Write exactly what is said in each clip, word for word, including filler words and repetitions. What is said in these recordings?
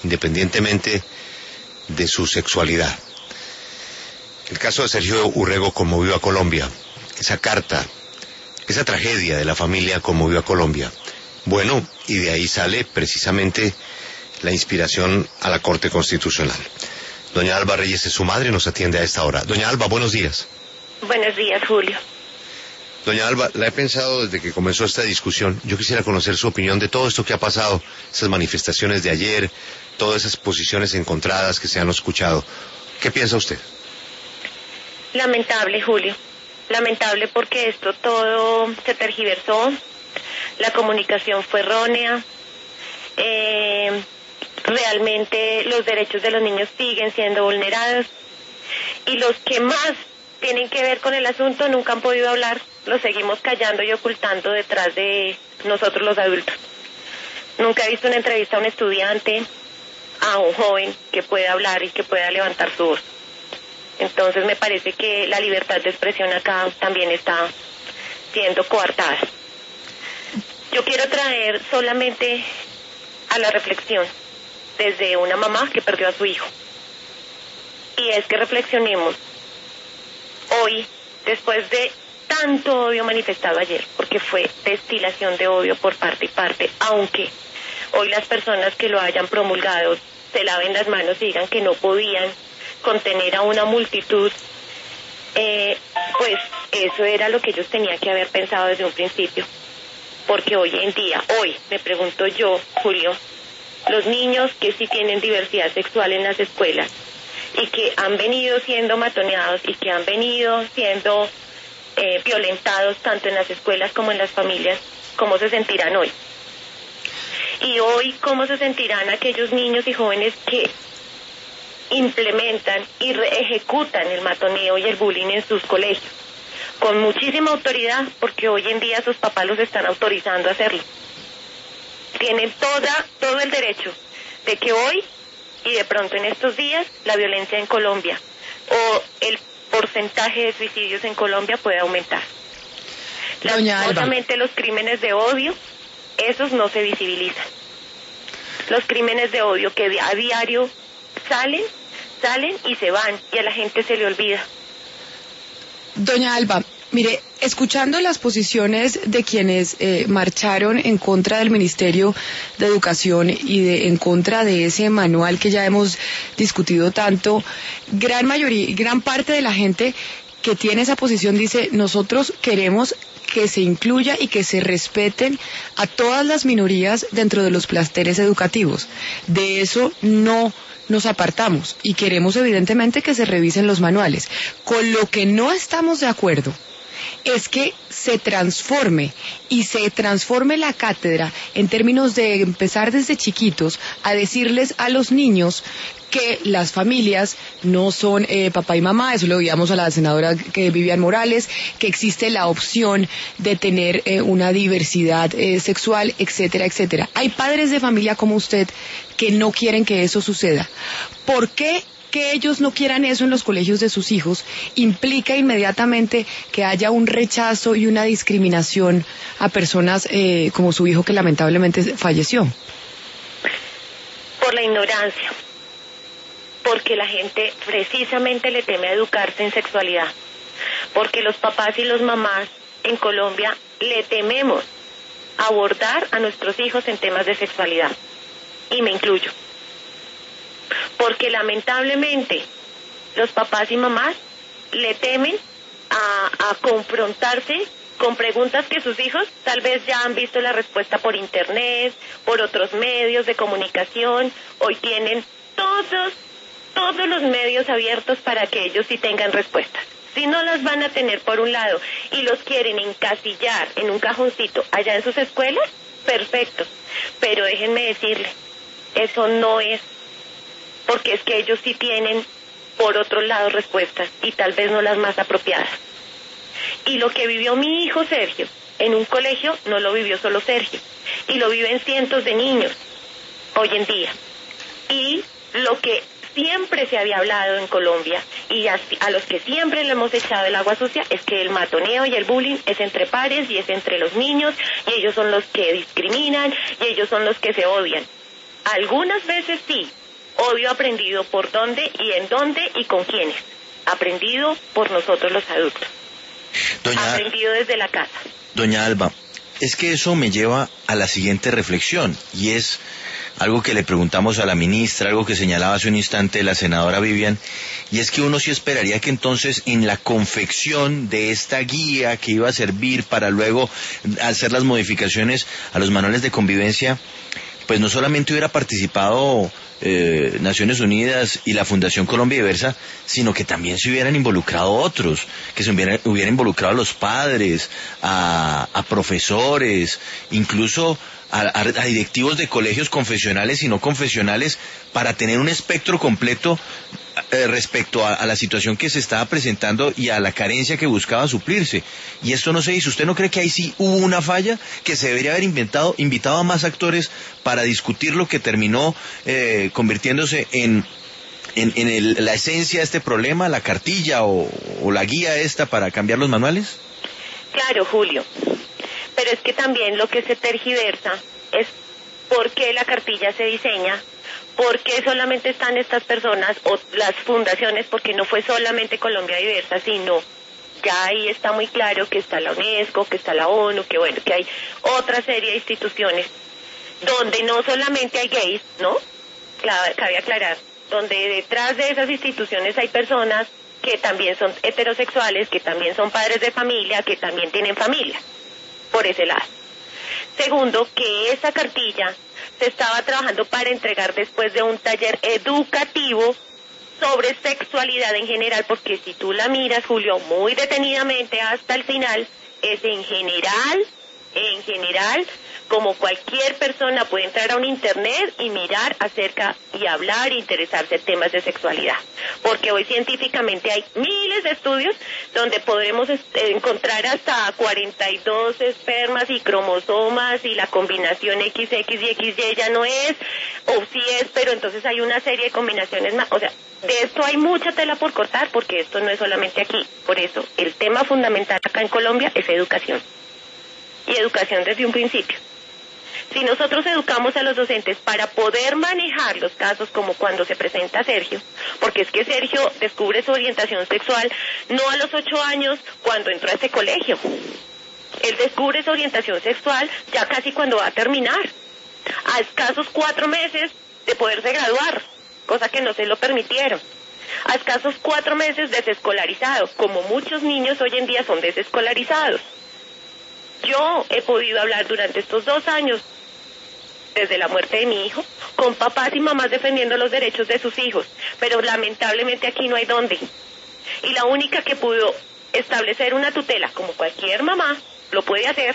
independientemente de su sexualidad. El caso de Sergio Urrego conmovió a Colombia. Esa carta, esa tragedia de la familia conmovió a Colombia. Bueno, y de ahí sale precisamente la inspiración a la Corte Constitucional. Doña Alba Reyes es su madre, nos atiende a esta hora. Doña Alba, buenos días. Buenos días, Julio. Doña Alba, la he pensado desde que comenzó esta discusión. Yo quisiera conocer su opinión de todo esto que ha pasado, esas manifestaciones de ayer, todas esas posiciones encontradas que se han escuchado. ¿Qué piensa usted? Lamentable, Julio. Lamentable porque esto todo se tergiversó, la comunicación fue errónea, eh, realmente los derechos de los niños siguen siendo vulnerados y los que más tienen que ver con el asunto nunca han podido hablar, los seguimos callando y ocultando detrás de nosotros los adultos. Nunca he visto una entrevista a un estudiante, a un joven que pueda hablar y que pueda levantar su voz. Entonces me parece que la libertad de expresión acá también está siendo coartada. Yo quiero traer solamente a la reflexión desde una mamá que perdió a su hijo. Y es que reflexionemos hoy, después de tanto odio manifestado ayer, porque fue destilación de odio por parte y parte, aunque hoy las personas que lo hayan promulgado se laven las manos y digan que no podían contener a una multitud, eh, pues eso era lo que ellos tenían que haber pensado desde un principio. Porque hoy en día, hoy, me pregunto yo, Julio, los niños que sí tienen diversidad sexual en las escuelas y que han venido siendo matoneados y que han venido siendo eh, violentados tanto en las escuelas como en las familias, ¿cómo se sentirán hoy? Y hoy, ¿cómo se sentirán aquellos niños y jóvenes que implementan y ejecutan el matoneo y el bullying en sus colegios? Con muchísima autoridad, porque hoy en día sus papás los están autorizando a hacerlo. Tienen toda, todo el derecho de que hoy y de pronto en estos días la violencia en Colombia o el porcentaje de suicidios en Colombia puede aumentar. Lastimosamente los crímenes de odio, esos no se visibilizan. Los crímenes de odio que a diario salen, salen y se van y a la gente se le olvida. Doña Alba, mire, escuchando las posiciones de quienes eh, marcharon en contra del Ministerio de Educación y de, en contra de ese manual que ya hemos discutido tanto, gran mayoría, gran parte de la gente que tiene esa posición dice, nosotros queremos que se incluya y que se respeten a todas las minorías dentro de los planteles educativos. De eso no nos apartamos y queremos evidentemente que se revisen los manuales. Con lo que no estamos de acuerdo es que se transforme y se transforme la cátedra en términos de empezar desde chiquitos a decirles a los niños que las familias no son eh, papá y mamá, eso lo oíamos a la senadora que Vivian Morales, que existe la opción de tener eh, una diversidad eh, sexual, etcétera, etcétera. Hay padres de familia como usted que no quieren que eso suceda. ¿Por qué que ellos no quieran eso en los colegios de sus hijos implica inmediatamente que haya un rechazo y una discriminación a personas eh, como su hijo que lamentablemente falleció? Por la ignorancia. Porque la gente precisamente le teme a educarse en sexualidad, porque los papás y los mamás en Colombia le tememos abordar a nuestros hijos en temas de sexualidad, y me incluyo, porque lamentablemente los papás y mamás le temen a, a confrontarse con preguntas que sus hijos tal vez ya han visto la respuesta por internet, por otros medios de comunicación. Hoy tienen todos todos los medios abiertos para que ellos sí tengan respuestas. Si no las van a tener por un lado y los quieren encasillar en un cajoncito allá en sus escuelas, perfecto. Pero déjenme decirle, eso no es, porque es que ellos sí tienen por otro lado respuestas y tal vez no las más apropiadas. Y lo que vivió mi hijo Sergio en un colegio no lo vivió solo Sergio, y lo viven cientos de niños hoy en día. Y lo que siempre se había hablado en Colombia y a, a los que siempre le hemos echado el agua sucia es que el matoneo y el bullying es entre pares y es entre los niños y ellos son los que discriminan y ellos son los que se odian. Algunas veces sí, odio aprendido por dónde y en dónde y con quiénes. Aprendido por nosotros los adultos. Doña, aprendido desde la casa. Doña Alba, es que eso me lleva a la siguiente reflexión, y es algo que le preguntamos a la ministra, algo que señalaba hace un instante la senadora Vivian, y es que uno sí esperaría que entonces en la confección de esta guía que iba a servir para luego hacer las modificaciones a los manuales de convivencia, pues no solamente hubiera participado eh, Naciones Unidas y la Fundación Colombia Diversa, sino que también se hubieran involucrado otros, que se hubieran, hubieran involucrado a los padres, a, a profesores, incluso a, a, a directivos de colegios confesionales y no confesionales, para tener un espectro completo eh, respecto a, a la situación que se estaba presentando y a la carencia que buscaba suplirse. Y esto no se hizo. ¿Usted no cree que ahí sí hubo una falla, que se debería haber inventado, invitado a más actores para discutir lo que terminó eh, convirtiéndose en, en, en el, la esencia de este problema, la cartilla o, o la guía esta para cambiar los manuales? Claro, Julio, pero es que también lo que se tergiversa es por qué la cartilla se diseña, por qué solamente están estas personas o las fundaciones, porque no fue solamente Colombia Diversa, sino ya ahí está muy claro que está la UNESCO, que está la ONU, que bueno, que hay otra serie de instituciones donde no solamente hay gays, ¿no? Cabe aclarar, donde detrás de esas instituciones hay personas que también son heterosexuales, que también son padres de familia, que también tienen familia, por ese lado. Segundo, que esa cartilla se estaba trabajando para entregar después de un taller educativo sobre sexualidad en general, porque si tú la miras, Julio, muy detenidamente hasta el final, es en general, en general, como cualquier persona puede entrar a un internet y mirar acerca y hablar e interesarse en temas de sexualidad. Porque hoy científicamente hay miles de estudios donde podremos encontrar hasta cuarenta y dos espermas y cromosomas y la combinación equis equis y equis ye ya no es, o sí es, pero entonces hay una serie de combinaciones más. O sea, de esto hay mucha tela por cortar porque esto no es solamente aquí. Por eso, el tema fundamental acá en Colombia es educación. Y educación desde un principio. Si nosotros educamos a los docentes para poder manejar los casos como cuando se presenta Sergio, porque es que Sergio descubre su orientación sexual no a los ocho años cuando entró a este colegio. Él descubre su orientación sexual ya casi cuando va a terminar, a escasos cuatro meses de poderse graduar, cosa que no se lo permitieron. A escasos cuatro meses desescolarizado, como muchos niños hoy en día son desescolarizados. Yo he podido hablar durante estos dos años, desde la muerte de mi hijo, con papás y mamás defendiendo los derechos de sus hijos, pero lamentablemente aquí no hay dónde. Y la única que pudo establecer una tutela, como cualquier mamá lo puede hacer,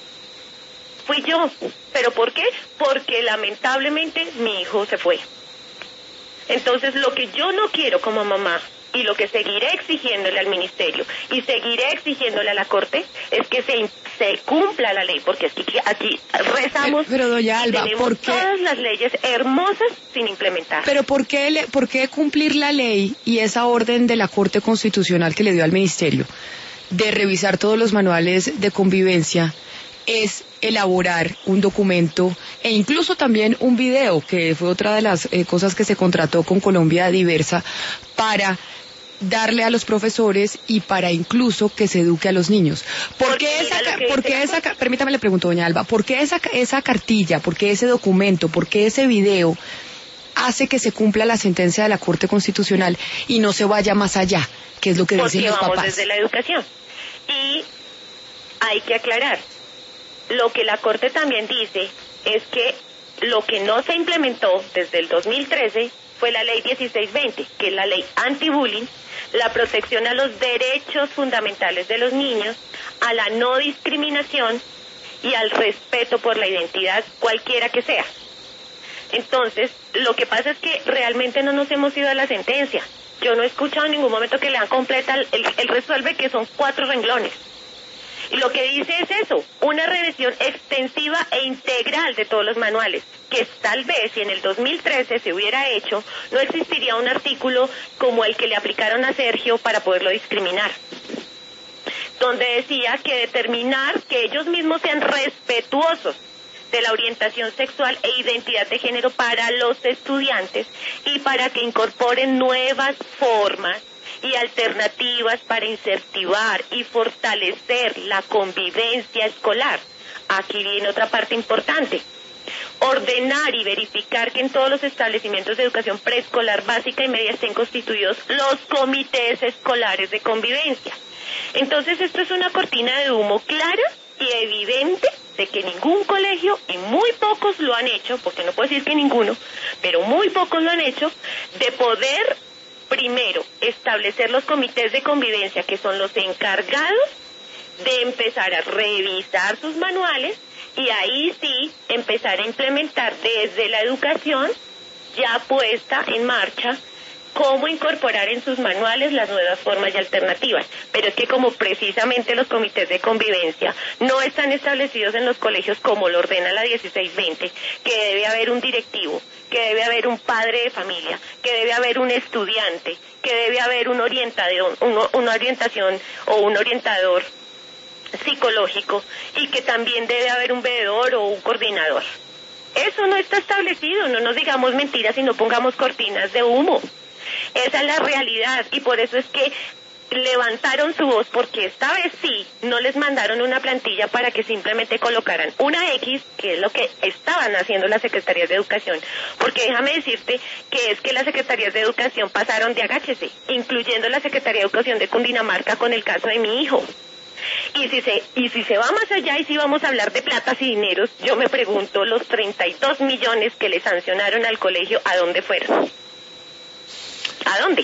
fui yo. ¿Pero por qué? Porque lamentablemente mi hijo se fue. Entonces lo que yo no quiero como mamá, y lo que seguiré exigiéndole al ministerio y seguiré exigiéndole a la Corte, es que se, se cumpla la ley, porque aquí, aquí rezamos, pero, pero doña Alba, tenemos ¿por qué? Todas las leyes hermosas sin implementar. Pero ¿por qué, le, ¿por qué cumplir la ley y esa orden de la Corte Constitucional que le dio al ministerio de revisar todos los manuales de convivencia es elaborar un documento e incluso también un video, que fue otra de las eh, cosas que se contrató con Colombia Diversa, para darle a los profesores y para incluso que se eduque a los niños? ¿Por qué esa, por qué esa, permítame le pregunto, doña Alba, ¿por qué esa, esa cartilla, por qué ese documento, por qué ese video hace que se cumpla la sentencia de la Corte Constitucional y no se vaya más allá, que es lo que dicen los papás? Porque vamos desde la educación. Y hay que aclarar, lo que la Corte también dice es que lo que no se implementó desde el dos mil trece fue la ley dieciséis veinte, que es la ley anti-bullying, la protección a los derechos fundamentales de los niños, a la no discriminación y al respeto por la identidad cualquiera que sea. Entonces, lo que pasa es que realmente no nos hemos ido a la sentencia. Yo no he escuchado en ningún momento que lean completa el, el, el resuelve, que son cuatro renglones. Y lo que dice es eso, una revisión extensiva e integral de todos los manuales, que tal vez si en el dos mil trece se hubiera hecho, no existiría un artículo como el que le aplicaron a Sergio para poderlo discriminar, donde decía que determinar que ellos mismos sean respetuosos de la orientación sexual e identidad de género para los estudiantes y para que incorporen nuevas formas y alternativas para incentivar y fortalecer la convivencia escolar. Aquí viene otra parte importante. Ordenar y verificar que en todos los establecimientos de educación preescolar básica y media estén constituidos los comités escolares de convivencia. Entonces esto es una cortina de humo clara y evidente de que ningún colegio, y muy pocos lo han hecho, porque no puedo decir que ninguno, pero muy pocos lo han hecho, de poder primero establecer los comités de convivencia, que son los encargados de empezar a revisar sus manuales y ahí sí empezar a implementar desde la educación ya puesta en marcha cómo incorporar en sus manuales las nuevas formas y alternativas. Pero es que como precisamente los comités de convivencia no están establecidos en los colegios como lo ordena la dieciséis veinte, que debe haber un directivo, que debe haber un padre de familia, que debe haber un estudiante, que debe haber un orientador, un, una orientación o un orientador psicológico y que también debe haber un veedor o un coordinador. Eso no está establecido, no nos digamos mentiras y no pongamos cortinas de humo. Esa es la realidad y por eso es que levantaron su voz, porque esta vez sí no les mandaron una plantilla para que simplemente colocaran una X, que es lo que estaban haciendo las secretarías de educación, porque déjame decirte que es que las secretarías de educación pasaron de agáchese, incluyendo la Secretaría de Educación de Cundinamarca con el caso de mi hijo. Y si se y si se va más allá y si vamos a hablar de platas y dineros, yo me pregunto, los treinta y dos millones que le sancionaron al colegio, ¿a dónde fueron? ¿A dónde?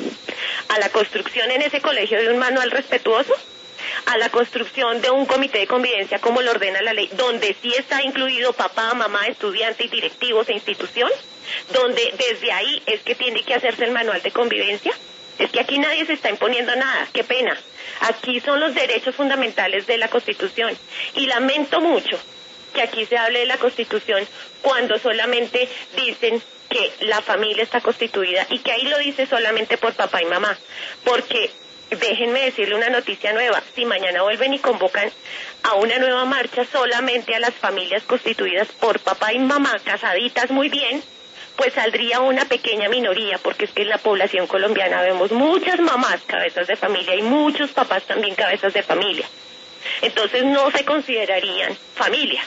¿A la construcción en ese colegio de un manual respetuoso? ¿A la construcción de un comité de convivencia como lo ordena la ley, donde sí está incluido papá, mamá, estudiante y directivos e institución? ¿Donde desde ahí es que tiene que hacerse el manual de convivencia? Es que aquí nadie se está imponiendo nada, qué pena. Aquí son los derechos fundamentales de la Constitución. Y lamento mucho que aquí se hable de la Constitución cuando solamente dicen que la familia está constituida y que ahí lo dice solamente por papá y mamá. Porque déjenme decirle una noticia nueva, si mañana vuelven y convocan a una nueva marcha solamente a las familias constituidas por papá y mamá, casaditas muy bien, pues saldría una pequeña minoría, porque es que en la población colombiana vemos muchas mamás cabezas de familia y muchos papás también cabezas de familia. Entonces no se considerarían familia.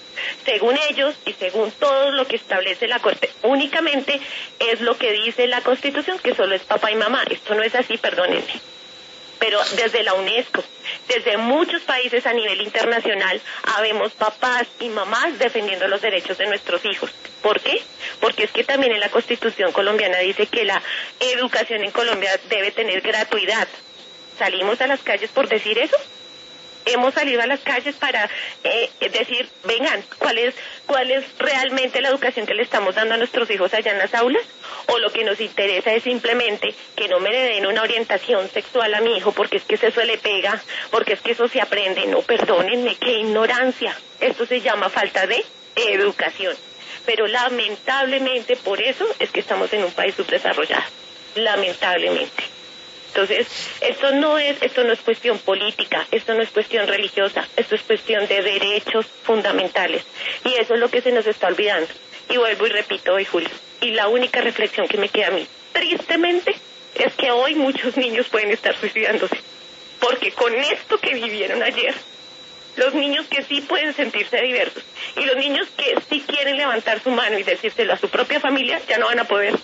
Según ellos y según todo lo que establece la Corte, únicamente es lo que dice la Constitución, que solo es papá y mamá. Esto no es así, perdónenme. Pero desde la UNESCO, desde muchos países a nivel internacional, habemos papás y mamás defendiendo los derechos de nuestros hijos. ¿Por qué? Porque es que también en la Constitución colombiana dice que la educación en Colombia debe tener gratuidad. ¿Salimos a las calles por decir eso? Hemos salido a las calles para eh, decir, vengan, ¿cuál es, cuál es realmente la educación que le estamos dando a nuestros hijos allá en las aulas? ¿O lo que nos interesa es simplemente que no me le den una orientación sexual a mi hijo porque es que eso le pega, porque es que eso se aprende? No, perdónenme, qué ignorancia. Esto se llama falta de educación. Pero lamentablemente por eso es que estamos en un país subdesarrollado. Lamentablemente. Entonces, esto no es, esto no es cuestión política, esto no es cuestión religiosa, esto es cuestión de derechos fundamentales. Y eso es lo que se nos está olvidando. Y vuelvo y repito hoy, Julio. Y la única reflexión que me queda a mí, tristemente, es que hoy muchos niños pueden estar suicidándose. Porque con esto que vivieron ayer, los niños que sí pueden sentirse diversos y los niños que sí quieren levantar su mano y decírselo a su propia familia, ya no van a poder.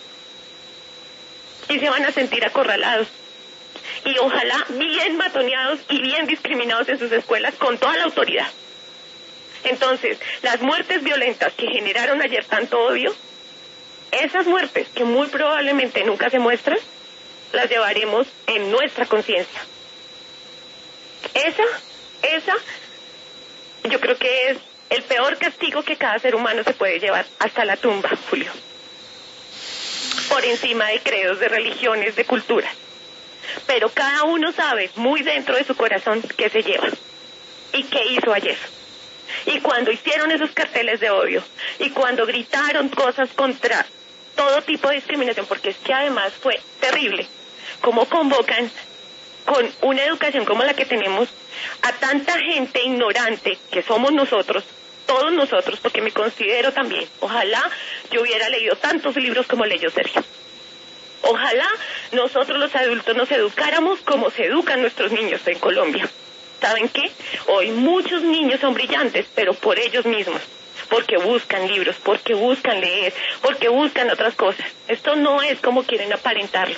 Y se van a sentir acorralados. Y ojalá bien matoneados y bien discriminados en sus escuelas con toda la autoridad. Entonces, las muertes violentas que generaron ayer tanto odio, esas muertes que muy probablemente nunca se muestran, las llevaremos en nuestra conciencia. Esa, esa, yo creo que es el peor castigo que cada ser humano se puede llevar hasta la tumba, Julio. Por encima de credos, de religiones, de culturas. Pero cada uno sabe muy dentro de su corazón qué se lleva y qué hizo ayer. Y cuando hicieron esos carteles de odio y cuando gritaron cosas contra todo tipo de discriminación, porque es que además fue terrible cómo convocan con una educación como la que tenemos a tanta gente ignorante que somos nosotros, todos nosotros, porque me considero también, ojalá yo hubiera leído tantos libros como leyó Sergio. Ojalá nosotros los adultos nos educáramos como se educan nuestros niños en Colombia. ¿Saben qué? Hoy muchos niños son brillantes, pero por ellos mismos, porque buscan libros, porque buscan leer, porque buscan otras cosas. Esto no es como quieren aparentarlo.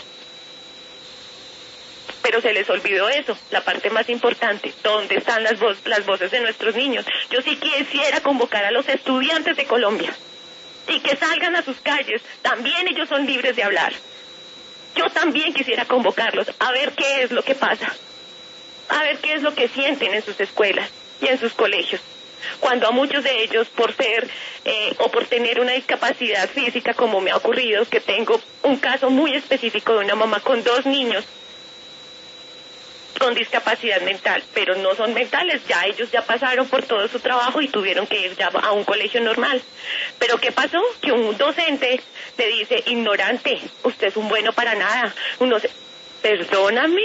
Pero se les olvidó eso, la parte más importante, ¿dónde están las, vo las voces de nuestros niños? Yo sí quisiera convocar a los estudiantes de Colombia y que salgan a sus calles, también ellos son libres de hablar. Yo también quisiera convocarlos a ver qué es lo que pasa, a ver qué es lo que sienten en sus escuelas y en sus colegios, cuando a muchos de ellos, por ser eh, o por tener una discapacidad física, como me ha ocurrido, que tengo un caso muy específico de una mamá con dos niños con discapacidad mental, pero no son mentales, ya ellos ya pasaron por todo su trabajo y tuvieron que ir ya a un colegio normal. Pero ¿qué pasó? Que un docente le dice, ignorante, usted es un bueno para nada. Uno se, perdóname,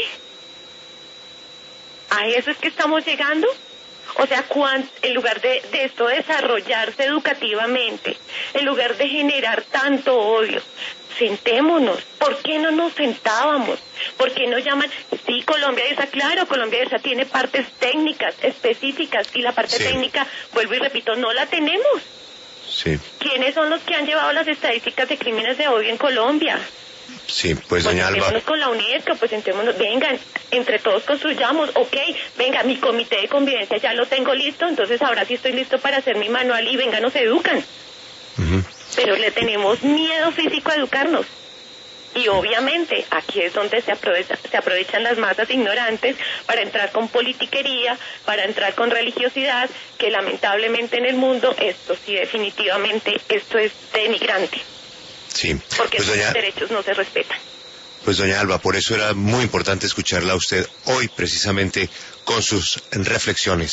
¿a eso es que estamos llegando? O sea, cuando, en lugar de, de esto desarrollarse educativamente, en lugar de generar tanto odio, sentémonos. ¿Por qué no nos sentábamos? ¿Por qué no llaman? Sí, Colombia Diversa, claro, Colombia Diversa tiene partes técnicas específicas y la parte sí. técnica, vuelvo y repito, no la tenemos. Sí. ¿Quiénes son los que han llevado las estadísticas de crímenes de odio en Colombia? Sí, pues doña Alba. Sentémonos con la UNESCO, pues sentémonos, vengan, entre todos construyamos, ok, venga, mi comité de convivencia ya lo tengo listo, entonces ahora sí estoy listo para hacer mi manual y venga, nos educan. Uh-huh. Pero le tenemos miedo físico a educarnos. Y obviamente aquí es donde se, aprovecha, se aprovechan las masas ignorantes para entrar con politiquería, para entrar con religiosidad, que lamentablemente en el mundo esto sí definitivamente, esto es denigrante. Sí. Porque pues sus doña... derechos no se respetan. Pues doña Alba, por eso era muy importante escucharla a usted hoy precisamente con sus reflexiones.